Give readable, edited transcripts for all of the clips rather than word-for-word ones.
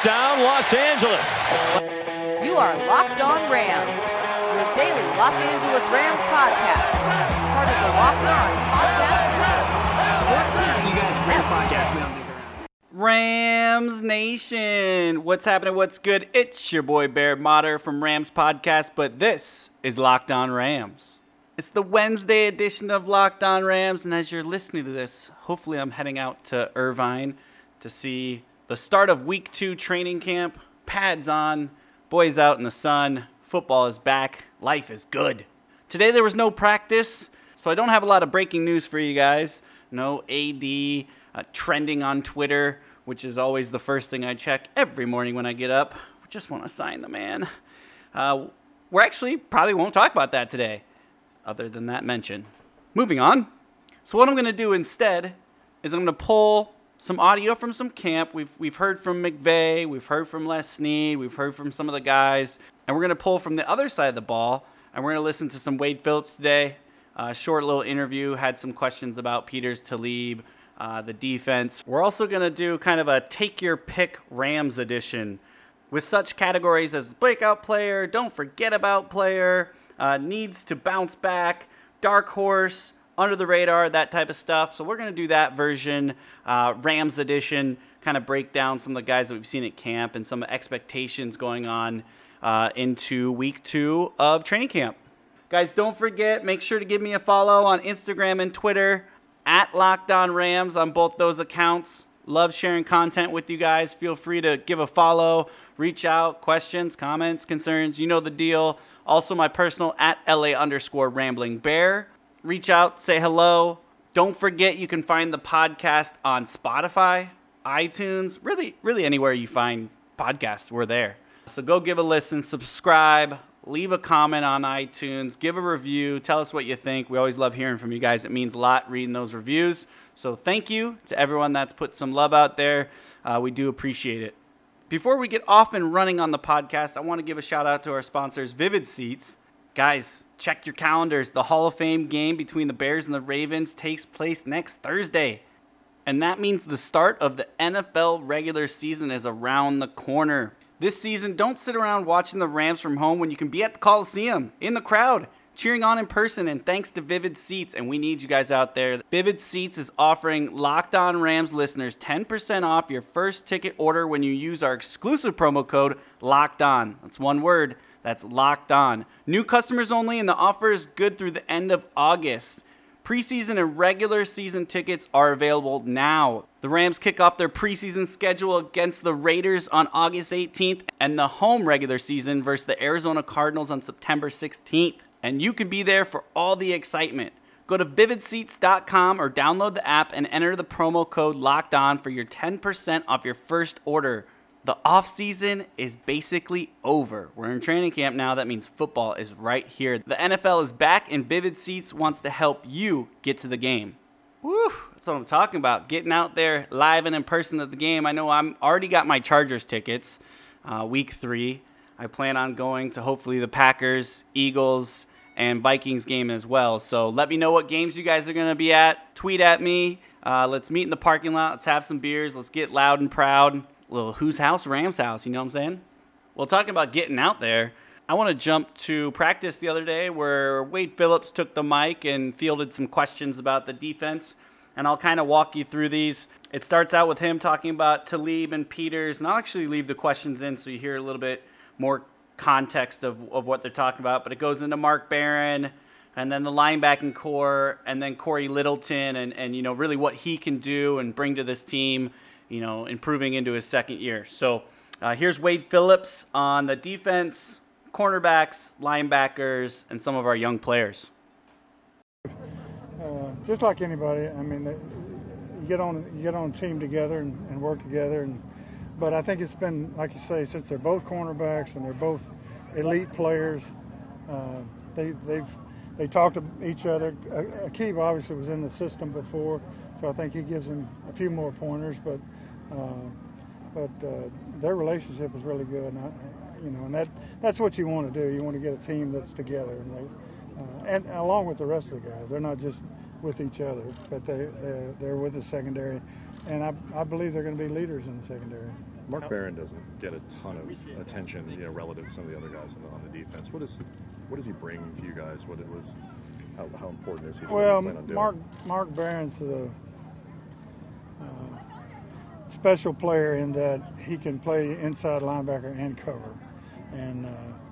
Touchdown, Los Angeles. You are Locked On Rams, your daily Los Angeles Rams podcast. Part of the Locked On Podcast Network. Your team. You guys, Rams podcast, we don't think around. Rams Nation, what's happening? What's good? It's your boy Bear Motter from Rams Podcast, but this is Locked On Rams. It's the Wednesday edition of Locked On Rams, and as you're listening to this, hopefully I'm heading out to Irvine to see the start of Week 2 training camp. Pads on, boys out in the sun, football is back, life is good. Today there was no practice, so I don't have a lot of breaking news for you guys. No AD trending on Twitter, which is always the first thing I check every morning when I get up. We just want to sign the man. We're actually probably won't talk about that today, other than that mention. Moving on. So what I'm going to do instead is I'm going to pull some audio from some camp. We've heard from McVay, we've heard from Les Snead, we've heard from some of the guys, and we're going to pull from the other side of the ball, and we're going to listen to some Wade Phillips today. Short little interview, had some questions about Peters, Talib, the defense. We're also going to do kind of a take your pick Rams edition with such categories as breakout player, don't forget about player, needs to bounce back, dark horse, under the radar, that type of stuff. So we're going to do that version, Rams edition, kind of break down some of the guys that we've seen at camp and some expectations going on into Week 2 of training camp. Guys, don't forget, make sure to give me a follow on Instagram and Twitter, at Locked On Rams on both those accounts. Love sharing content with you guys. Feel free to give a follow, reach out, questions, comments, concerns, you know the deal. Also my personal at LA_RamblingBear. Reach out, say hello. Don't forget you can find the podcast on Spotify, iTunes, really anywhere you find podcasts, we're there. So go give a listen, subscribe, leave a comment on iTunes, give a review, tell us what you think. We always love hearing from you guys. It means a lot reading those reviews. So thank you to everyone that's put some love out there. We do appreciate it. Before we get off and running on the podcast, I want to give a shout out to our sponsors, Vivid Seats. Guys, check your calendars. The Hall of Fame game between the Bears and the Ravens takes place next Thursday. And that means the start of the NFL regular season is around the corner. This season, don't sit around watching the Rams from home when you can be at the Coliseum, in the crowd, cheering on in person, and thanks to Vivid Seats, and we need you guys out there. Vivid Seats is offering Locked On Rams listeners 10% off your first ticket order when you use our exclusive promo code Locked On. That's one word. That's Locked On. New customers only, and the offer is good through the end of August. Preseason and regular season tickets are available now. The Rams kick off their preseason schedule against the Raiders on August 18th and the home regular season versus the Arizona Cardinals on September 16th. And you can be there for all the excitement. Go to vividseats.com or download the app and enter the promo code Locked On for your 10% off your first order. The off-season is basically over. We're in training camp now. That means football is right here. The NFL is back, and Vivid Seats wants to help you get to the game. Woo! That's what I'm talking about. Getting out there live and in person at the game. I know I'm already got my Chargers tickets, Week 3. I plan on going to hopefully the Packers, Eagles, and Vikings game as well. So let me know what games you guys are going to be at. Tweet at me. Let's meet in the parking lot. Let's have some beers. Let's get loud and proud. Little whose house? Rams house, you know what I'm saying? Well, talking about getting out there, I want to jump to practice the other day where Wade Phillips took the mic and fielded some questions about the defense, and I'll kind of walk you through these. It starts out with him talking about Talib and Peters, and I'll actually leave the questions in so you hear a little bit more context of what they're talking about, but it goes into Mark Barron, and then the linebacking core, and then Corey Littleton, and you know, really what he can do and bring to this team, you know, improving into his second year. So here's Wade Phillips on the defense, cornerbacks, linebackers, and some of our young players. Just like anybody, I mean, you get on a team together and work together. But I think it's been, like you say, since they're both cornerbacks and they're both elite players, they talk to each other. Aqib obviously was in the system before, so I think he gives them a few more pointers. But their relationship is really good, and that's what you want to do. You want to get a team that's together, and along with the rest of the guys. They're not just with each other, but they're with the secondary, and I believe they're going to be leaders in the secondary. Mark Barron doesn't get a ton of attention, relative to some of the other guys on the defense. What does he bring to you guys? How important is he? Well, Mark Barron's the special player in that he can play inside linebacker and cover, and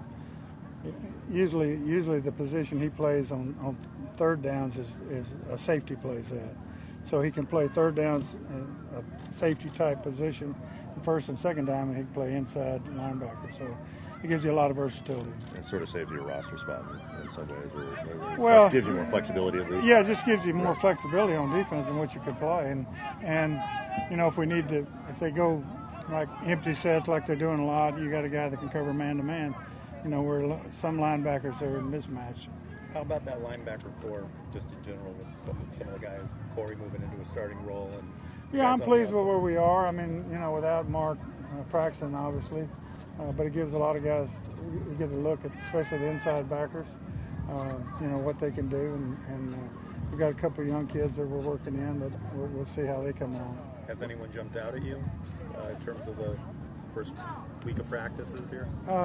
usually the position he plays on third downs is a safety plays that. So he can play third downs in a safety type position, first and second down, and he can play inside linebacker. So it gives you a lot of versatility. It sort of saves you a roster spot in some ways. Well, it gives you more flexibility at least. Yeah, it just gives you more flexibility on defense than what you could play. And if they go like empty sets like they're doing a lot, you got a guy that can cover man to man. Where some linebackers are in mismatch. How about that linebacker core, just in general, with some of the guys, Corey moving into a starting role? Yeah, I'm pleased with where we are. I mean, without Mark Praxton, obviously, but it gives a lot of guys, you get a look at, especially the inside backers, what they can do. And we've got a couple of young kids that we're working in that we'll see how they come along. Has anyone jumped out at you in terms of the first week of practices here?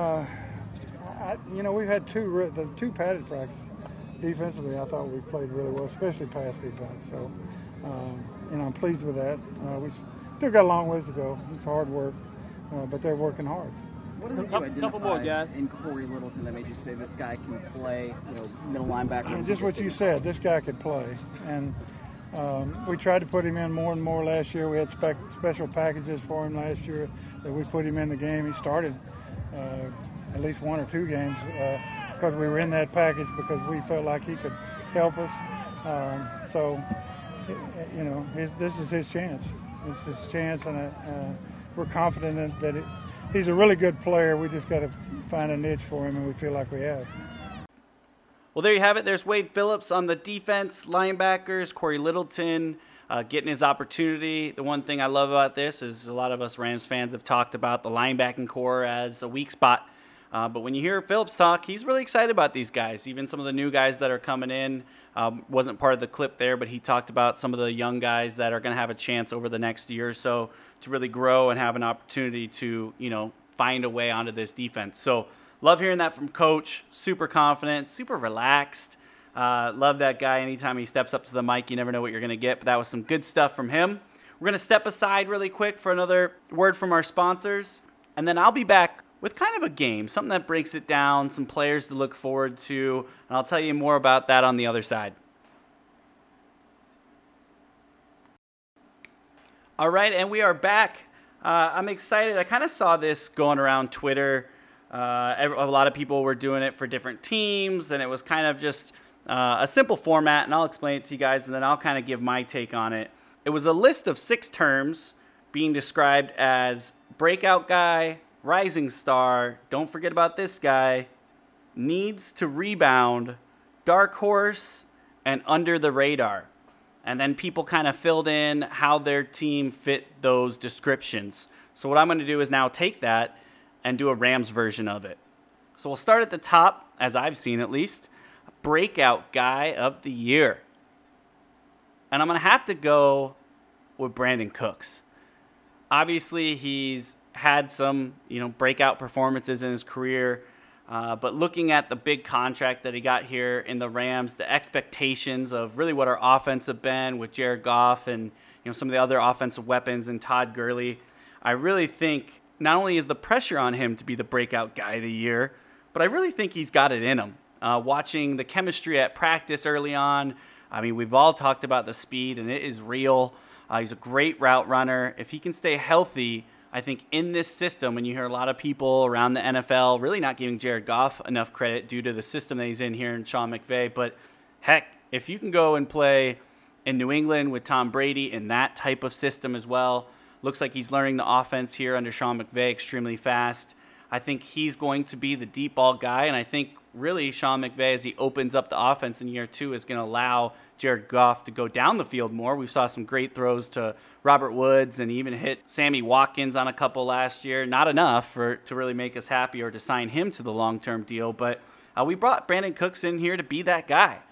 We've had two padded practices. Defensively, I thought we played really well, especially pass defense. So, I'm pleased with that. We still got a long ways to go. It's hard work, but they're working hard. What did you identify in Corey Littleton that made you say this guy can play, middle linebacker? And just what you said, this guy could play. And we tried to put him in more and more last year. We had special packages for him last year that we put him in the game. He started at least one or two games because we were in that package because we felt like he could help us. This is his chance. This is his chance, and we're confident that he's a really good player. We just got to find a niche for him, and we feel like we have. Well, there you have it. There's Wade Phillips on the defense, linebackers, Corey Littleton getting his opportunity. The one thing I love about this is a lot of us Rams fans have talked about the linebacking core as a weak spot. But when you hear Phillips talk, he's really excited about these guys. Even some of the new guys that are coming in wasn't part of the clip there, but he talked about some of the young guys that are going to have a chance over the next year or so to really grow and have an opportunity to, find a way onto this defense. So love hearing that from Coach. Super confident, super relaxed. Love that guy. Anytime he steps up to the mic, you never know what you're going to get. But that was some good stuff from him. We're going to step aside really quick for another word from our sponsors, and then I'll be back with kind of a game, something that breaks it down, some players to look forward to, and I'll tell you more about that on the other side. All right, and we are back. I'm excited. I kind of saw this going around Twitter. A lot of people were doing it for different teams, and it was kind of just a simple format, and I'll explain it to you guys, and then I'll kind of give my take on it. It was a list of 6 terms being described as breakout guy, rising star, don't forget about this guy, needs to rebound, dark horse, and under the radar. And then people kind of filled in how their team fit those descriptions. So what I'm going to do is now take that and do a Rams version of it. So we'll start at the top, as I've seen at least, breakout guy of the year. And I'm going to have to go with Brandin Cooks. Obviously, he's had some, breakout performances in his career. But looking at the big contract that he got here in the Rams, the expectations of really what our offense have been with Jared Goff and some of the other offensive weapons and Todd Gurley, I really think not only is the pressure on him to be the breakout guy of the year, but I really think he's got it in him. Watching the chemistry at practice early on, I mean, we've all talked about the speed, and it is real. He's a great route runner. If he can stay healthy, I think in this system, when you hear a lot of people around the NFL really not giving Jared Goff enough credit due to the system that he's in here in Sean McVay, but heck, if you can go and play in New England with Tom Brady in that type of system as well, looks like he's learning the offense here under Sean McVay extremely fast. I think he's going to be the deep ball guy, and I think really Sean McVay, as he opens up the offense in year 2, is going to allow Jared Goff to go down the field more. We saw some great throws to Robert Woods and even hit Sammy Watkins on a couple last year. Not enough to really make us happy or to sign him to the long-term deal, but we brought Brandin Cooks in here to be that guy.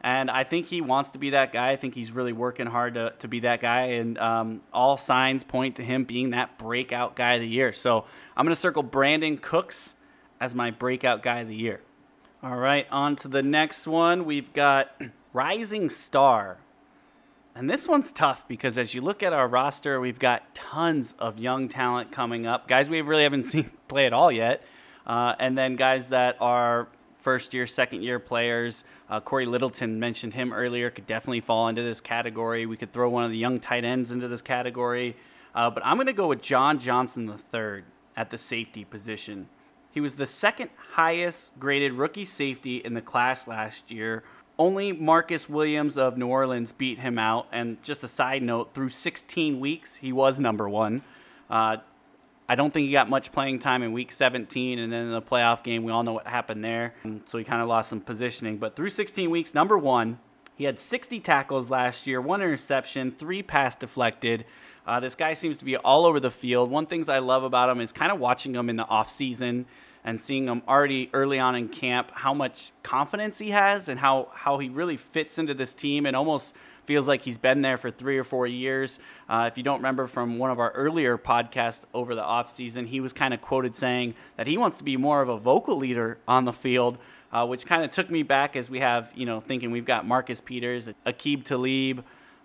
And I think he wants to be that guy. I think he's really working hard to be that guy. And all signs point to him being that breakout guy of the year. So I'm going to circle Brandon Cooks as my breakout guy of the year. All right, on to the next one. We've got Rising Star. And this one's tough because as you look at our roster, we've got tons of young talent coming up. Guys we really haven't seen play at all yet. And then guys that are first-year, second-year players. Corey Littleton, mentioned him earlier, could definitely fall into this category. We could throw one of the young tight ends into this category. But I'm going to go with John Johnson III at the safety position. He was the second highest graded rookie safety in the class last year. Only Marcus Williams of New Orleans beat him out. And just a side note, through 16 weeks, he was number one. I don't think he got much playing time in week 17. And then in the playoff game, we all know what happened there. So he kind of lost some positioning. But through 16 weeks, number one. He had 60 tackles last year, 1 interception, 3 pass deflected. This guy seems to be all over the field. One thing I love about him is kind of watching him in the offseason and seeing him already early on in camp, how much confidence he has and how he really fits into this team and almost feels like he's been there for 3 or 4 years. If you don't remember from one of our earlier podcasts over the offseason, he was kind of quoted saying that he wants to be more of a vocal leader on the field, which kind of took me back as we have, thinking we've got Marcus Peters, Aqib Talib,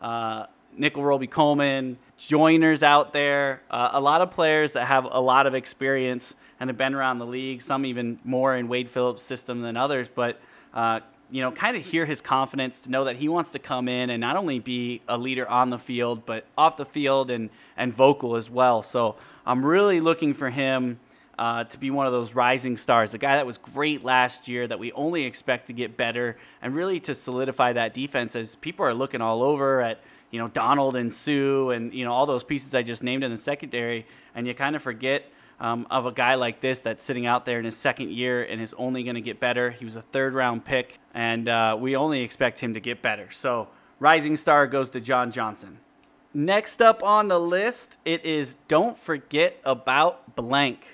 Nickel Roby-Coleman, Joiners out there, a lot of players that have a lot of experience and have been around the league, some even more in Wade Phillips' system than others, but kind of hear his confidence to know that he wants to come in and not only be a leader on the field, but off the field and vocal as well. So I'm really looking for him to be one of those rising stars, a guy that was great last year that we only expect to get better and really to solidify that defense as people are looking all over at Donald and Sue and, all those pieces I just named in the secondary. And you kind of forget of a guy like this that's sitting out there in his second year and is only going to get better. He was a 3rd-round pick, and we only expect him to get better. So rising star goes to John Johnson. Next up on the list, it is don't forget about blank.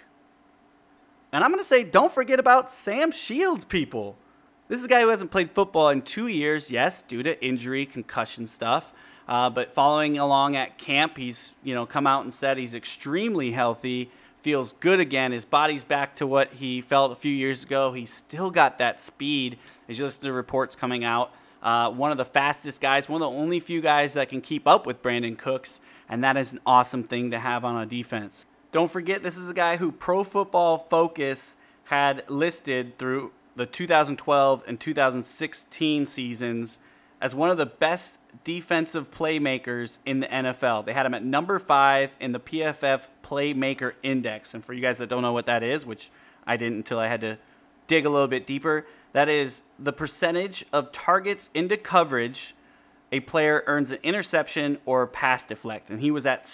And I'm going to say don't forget about Sam Shields, people. This is a guy who hasn't played football in 2 years, yes, due to injury, concussion stuff. But following along at camp, he's come out and said he's extremely healthy, feels good again. His body's back to what he felt a few years ago. He's still got that speed. As you listen to reports coming out, one of the fastest guys, one of the only few guys that can keep up with Brandon Cooks, and that is an awesome thing to have on a defense. Don't forget, this is a guy who Pro Football Focus had listed through the 2012 and 2016 seasons as one of the best defensive playmakers in the NFL. They had him at number 5 in the PFF Playmaker Index. And for you guys that don't know what that is, which I didn't until I had to dig a little bit deeper, that is the percentage of targets into coverage a player earns an interception or pass deflect. And he was at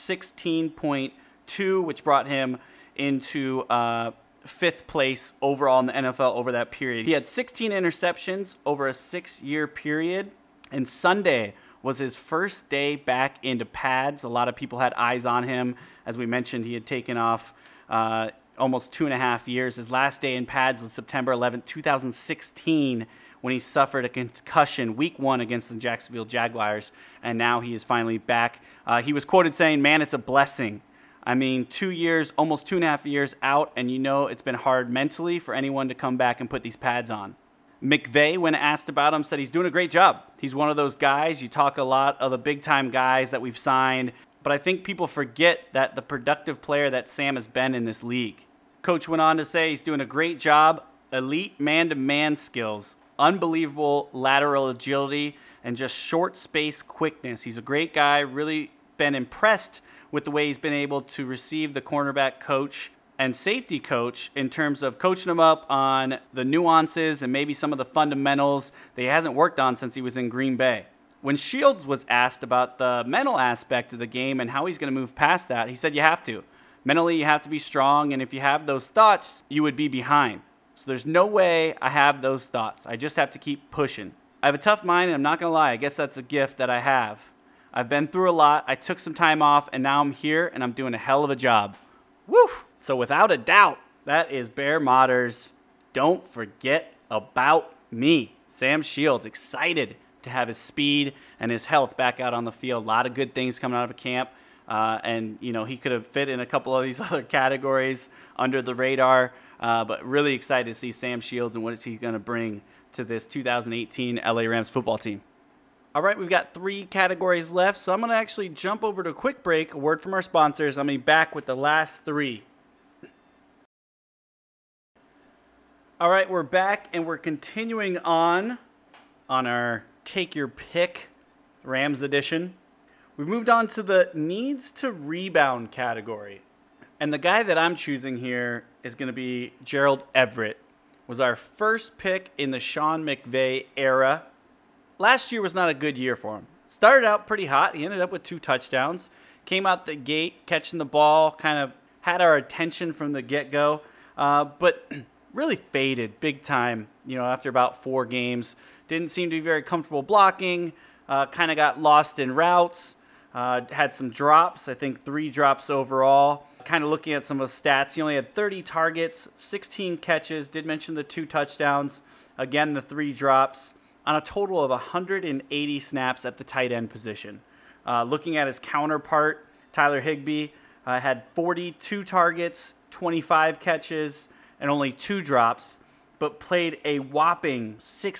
16.2, which brought him into 5th place overall in the NFL over that period. He had 16 interceptions over a 6-year period. And Sunday was his first day back into pads. A lot of people had eyes on him. As we mentioned, he had taken off almost 2.5 years. His last day in pads was September 11th, 2016, when he suffered a concussion week 1 against the Jacksonville Jaguars. And now he is finally back. He was quoted saying, "Man, it's a blessing." I mean, 2 years, almost 2.5 years out, and it's been hard mentally for anyone to come back and put these pads on. McVay, when asked about him, said he's doing a great job. He's one of those guys. You talk a lot of the big-time guys that we've signed, but I think people forget that the productive player that Sam has been in this league. Coach went on to say he's doing a great job, elite man-to-man skills, unbelievable lateral agility, and just short space quickness. He's a great guy, really been impressed with the way he's been able to receive the cornerback coach and safety coach in terms of coaching him up on the nuances and maybe some of the fundamentals that he hasn't worked on since he was in Green Bay. When Shields was asked about the mental aspect of the game and how he's going to move past that, he said you have to. Mentally, you have to be strong, and if you have those thoughts, you would be behind. So there's no way I have those thoughts. I just have to keep pushing. I have a tough mind, and I'm not going to lie. I guess that's a gift that I have. I've been through a lot. I took some time off, and now I'm here, and I'm doing a hell of a job. Woo! So without a doubt, that is Bear Motter's Don't Forget About Me. Sam Shields, excited to have his speed and his health back out on the field. A lot of good things coming out of camp. And, he could have fit in a couple of these other categories under the radar. But really excited to see Sam Shields and what is he going to bring to this 2018 LA Rams football team. All right, we've got 3 categories left, so I'm going to actually jump over to a quick break, a word from our sponsors. I'm going to be back with the last 3. All right, we're back, and we're continuing on our Take Your Pick Rams edition. We've moved on to the needs to rebound category. And the guy that I'm choosing here is going to be Gerald Everett. Was our first pick in the Sean McVay era. Last year was not a good year for him. Started out pretty hot. He ended up with 2 touchdowns. Came out the gate, catching the ball, kind of had our attention from the get-go. But really faded big time, after about 4 games. Didn't seem to be very comfortable blocking. Kind of got lost in routes. Had some drops, I think 3 drops overall. Kind of looking at some of the stats, he only had 30 targets, 16 catches, did mention the 2 touchdowns, again the 3 drops, on a total of 180 snaps at the tight end position. Looking at his counterpart, Tyler Higbee, had 42 targets, 25 catches, and only 2 drops, but played a whopping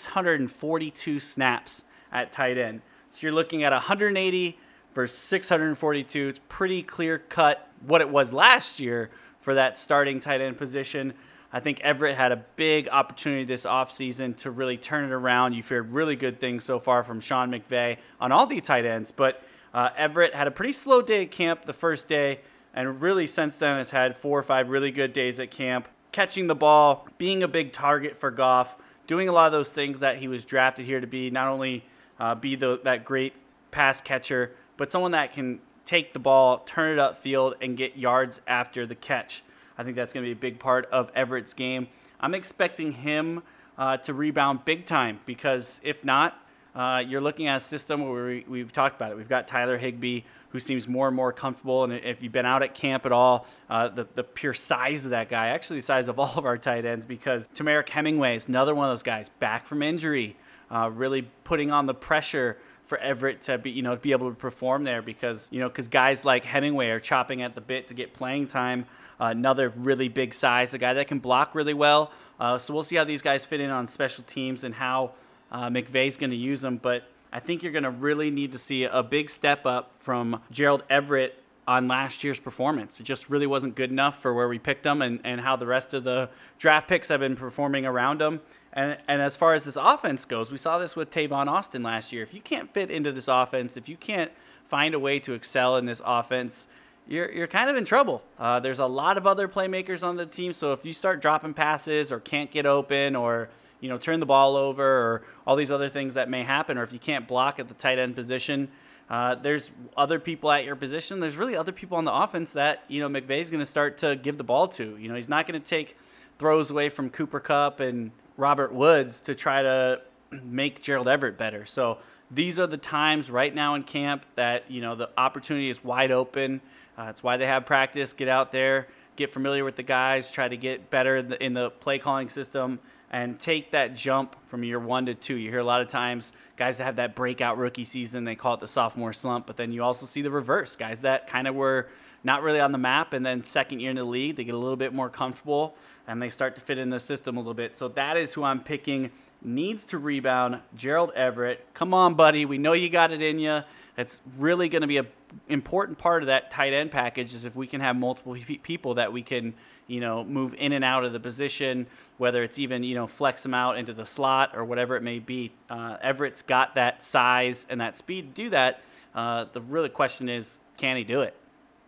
642 snaps at tight end. So you're looking at 180 versus 642. It's pretty clear cut what it was last year for that starting tight end position. I think Everett had a big opportunity this offseason to really turn it around. You've heard really good things so far from Sean McVay on all the tight ends, but Everett had a pretty slow day at camp the first day, and really since then has had 4 or 5 really good days at camp, catching the ball, being a big target for Goff, doing a lot of those things that he was drafted here to be, not only be that great pass catcher, but someone that can take the ball, turn it upfield, and get yards after the catch. I think that's going to be a big part of Everett's game. I'm expecting him to rebound big time because if not, you're looking at a system where we've talked about it. We've got Tyler Higbee, who seems more and more comfortable, and if you've been out at camp at all, the pure size of that guy, actually the size of all of our tight ends, because Tamarick Hemingway is another one of those guys back from injury, really putting on the pressure for Everett to be able to perform there because guys like Hemingway are chopping at the bit to get playing time. Another really big size, a guy that can block really well. So we'll see how these guys fit in on special teams and how McVay's going to use them. But I think you're going to really need to see a big step up from Gerald Everett on last year's performance. It just really wasn't good enough for where we picked him and how the rest of the draft picks have been performing around him. And as far as this offense goes, we saw this with Tavon Austin last year. If you can't fit into this offense, if you can't find a way to excel in this offense, you're kind of in trouble. There's a lot of other playmakers on the team, so if you start dropping passes or can't get open or turn the ball over or all these other things that may happen, or if you can't block at the tight end position, there's other people at your position. There's really other people on the offense that McVay's going to start to give the ball to. He's not going to take throws away from Cooper Kupp and Robert Woods to try to make Gerald Everett better. So these are the times right now in camp that the opportunity is wide open. It's why they have practice. Get out there, get familiar with the guys, try to get better in the play calling system, and take that jump from year 1 to 2. You hear a lot of times guys that have that breakout rookie season, they call it the sophomore slump, but then you also see the reverse, guys that kind of were not really on the map, and then second year in the league, they get a little bit more comfortable, and they start to fit in the system a little bit. So that is who I'm picking. Needs to rebound, Gerald Everett. Come on, buddy. We know you got it in you. It's really going to be an important part of that tight end package is if we can have multiple people that we can, move in and out of the position, whether it's even, flex them out into the slot or whatever it may be. Everett's got that size and that speed to do that. The real question is, can he do it?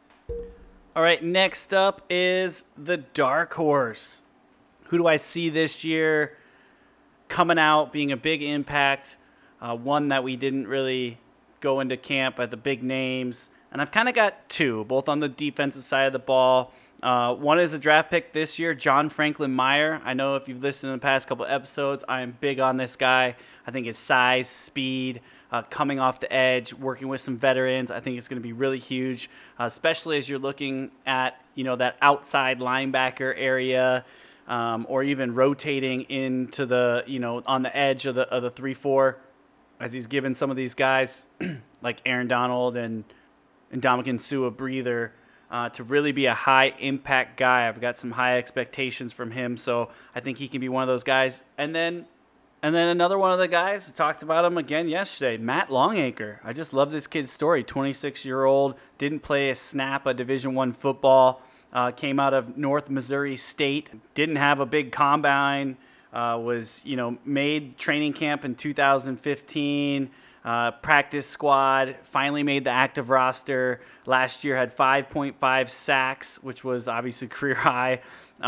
All right, next up is the dark horse. Who do I see this year coming out, being a big impact, one that we didn't really go into camp at the big names? And I've kind of got 2, both on the defensive side of the ball. One is a draft pick this year, John Franklin Meyer. I know if you've listened in the past couple episodes, I am big on this guy. I think his size, speed, coming off the edge, working with some veterans, I think it's going to be really huge, especially as you're looking at, that outside linebacker area, or even rotating into the, on the edge of the 3-4. as he's given some of these guys like Aaron Donald and Ndamukong Suh a breather to really be a high-impact guy. I've got some high expectations from him, so I think he can be one of those guys. And then another one of the guys, talked about him again yesterday, Matt Longacre. I just love this kid's story. 26-year-old, didn't play a snap of Division I football, came out of North Missouri State, didn't have a big combine, was made training camp in 2015, practice squad, finally made the active roster. Last year had 5.5 sacks, which was obviously career high.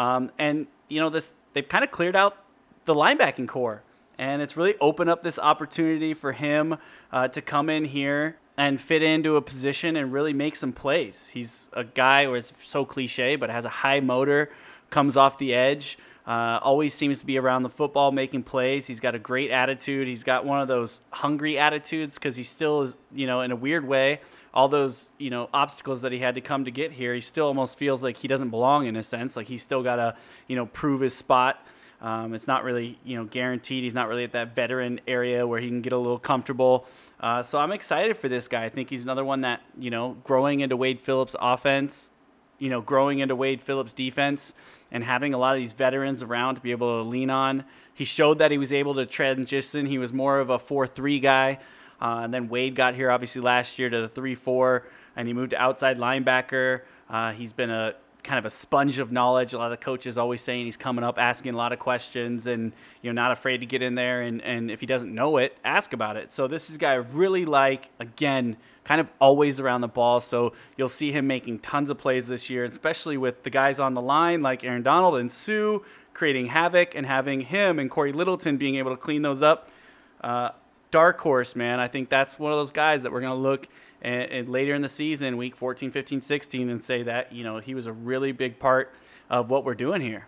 They've kind of cleared out the linebacking core. And it's really opened up this opportunity for him to come in here and fit into a position and really make some plays. He's a guy where it's so cliche, but has a high motor, comes off the edge, always seems to be around the football making plays. He's got a great attitude. He's got one of those hungry attitudes because he still is, in a weird way, all those, obstacles that he had to come to get here, he still almost feels like he doesn't belong in a sense. Like he's still got to, prove his spot. It's not really, guaranteed. He's not really at that veteran area where he can get a little comfortable. So I'm excited for this guy. I think he's another one that, growing into Wade Phillips' offense, growing into Wade Phillips' defense and having a lot of these veterans around to be able to lean on. He showed that he was able to transition. He was more of a 4-3 guy. And then Wade got here, obviously, last year to the 3-4, and he moved to outside linebacker. He's been a kind of a sponge of knowledge. A lot of coaches always saying he's coming up, asking a lot of questions, and not afraid to get in there. And if he doesn't know it, ask about it. So this is a guy I really like. Again, kind of always around the ball. So you'll see him making tons of plays this year, especially with the guys on the line like Aaron Donald and Suh creating havoc, and having him and Corey Littleton being able to clean those up. Dark horse, man. I think that's one of those guys that we're going to look and later in the season, week 14, 15, 16, and say that, he was a really big part of what we're doing here.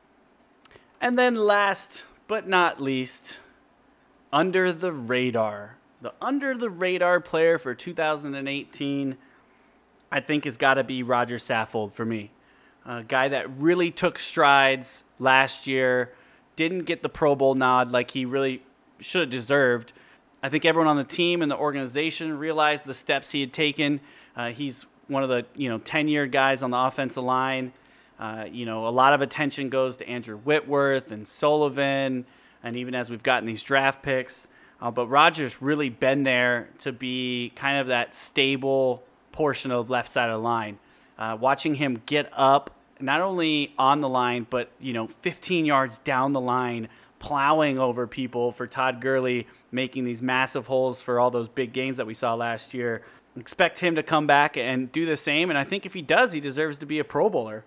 And then last but not least, under the radar. The under the radar player for 2018, I think, has got to be Roger Saffold for me. A guy that really took strides last year, didn't get the Pro Bowl nod like he really should have deserved. I think everyone on the team and the organization realized the steps he had taken. He's one of the 10-year guys on the offensive line. A lot of attention goes to Andrew Whitworth and Sullivan, and even as we've gotten these draft picks. But Roger's really been there to be kind of that stable portion of left side of the line. Watching him get up, not only on the line, but 15 yards down the line, plowing over people for Todd Gurley, making these massive holes for all those big gains that we saw last year. Expect him to come back and do the same, and I think if he does, he deserves to be a Pro Bowler.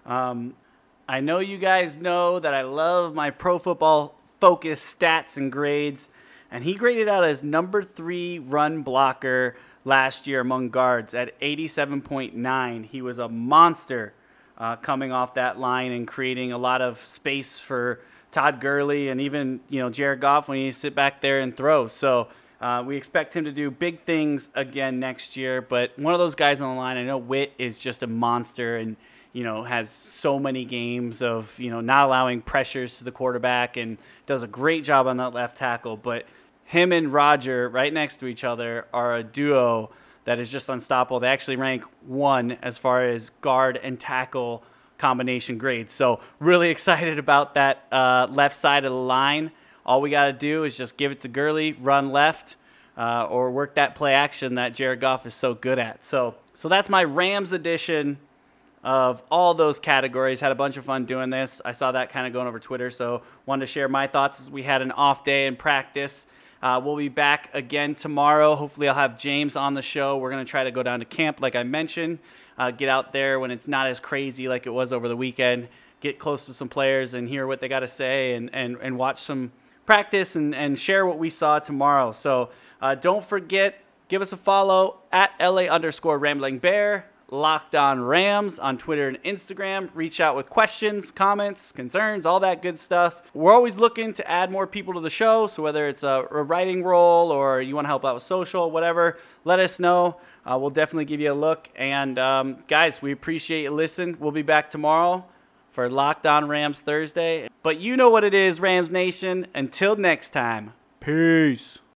I know you guys know that I love my Pro Football Focus stats and grades, and he graded out as number 3 run blocker last year among guards at 87.9. He was a monster coming off that line and creating a lot of space for Todd Gurley and even, Jared Goff when he sit back there and throw. So we expect him to do big things again next year. But one of those guys on the line, I know Witt is just a monster and, has so many games of, not allowing pressures to the quarterback and does a great job on that left tackle. But him and Roger right next to each other are a duo that is just unstoppable. They actually rank 1 as far as guard and tackle combination grades. So really excited about that left side of the line. All we got to do is just give it to Gurley, run left, or work that play action that Jared Goff is so good at. So that's my Rams edition of all those categories. Had a bunch of fun doing this. I saw that kind of going over Twitter, so wanted to share my thoughts as we had an off day in practice. We'll be back again tomorrow. Hopefully I'll have James on the show. We're going to try to go down to camp like I mentioned. Get out there when it's not as crazy like it was over the weekend. Get close to some players and hear what they got to say and watch some practice and share what we saw tomorrow. So don't forget, give us a follow at LA_RamblingBear, Locked On Rams on Twitter and Instagram. Reach out with questions, comments, concerns, all that good stuff. We're always looking to add more people to the show, so whether it's a writing role or you want to help out with social, whatever, let us know. We'll definitely give you a look. And guys, we appreciate you listening. We'll be back tomorrow for Locked On Rams Thursday. But you know what it is, Rams Nation. Until next time, peace.